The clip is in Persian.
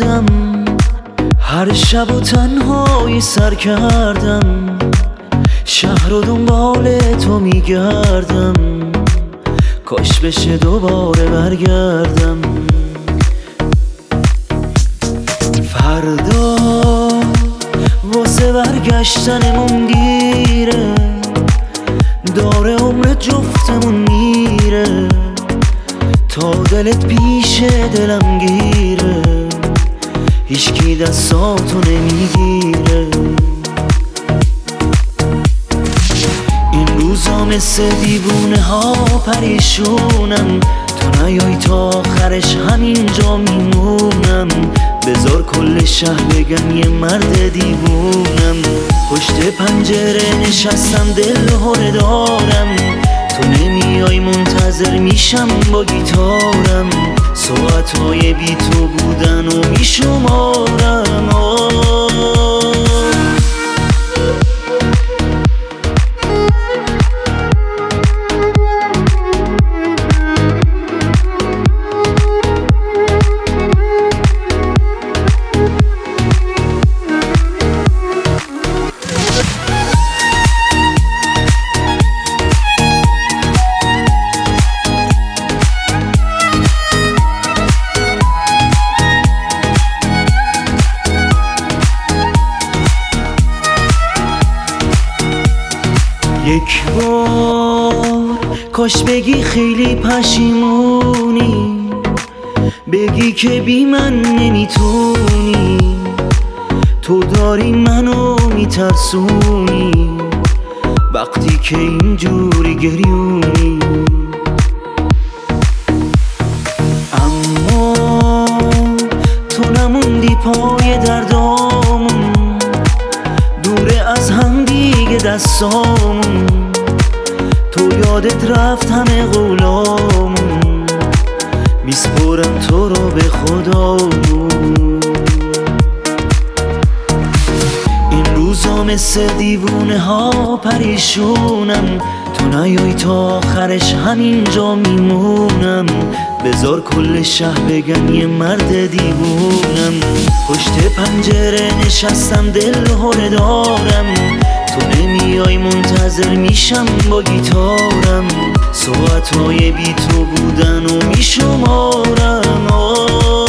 کردم، هر شب و تنهایی سر کردم، شهر و دنبال تو میگردم، کاش بشه دوباره برگردم. فردا واسه برگشتنمون دیره، داره عمر جفتمون میره، تا دلت پیش دلم گیره، هیچکی دستاتو نمیگیره. این روزا مثل دیوونه ها پریشونم، تو نیای تا آخرش همینجا میمونم. بذار کل شهر بگم یه مرد دیوونم، پشت پنجره نشستم دل هره دارم، تو نمیای منتظر میشم با گیتارم، ساعتهای بی تو بودن و میشمارم. یک بار کاش بگی خیلی پشیمونی، بگی که بی من نمیتونی، تو داری منو میترسونی وقتی که اینجوری گریونی. اما تو نموندی پای دردامون، دوره از هم دیگه دستامون، تو یادت رفت همه قولامون، میسپرم تو رو به خدامون. این روزا مثل دیوونه ها پریشونم، تو نیای تا آخرش همینجا میمونم. بذار کل شهر بگم یه مرد دیوونم، پشت پنجره نشستم دل هره دارم، تو نمیای منتظر میشم با گیتارم، ساعتهای بی تو بودن و میشمارم.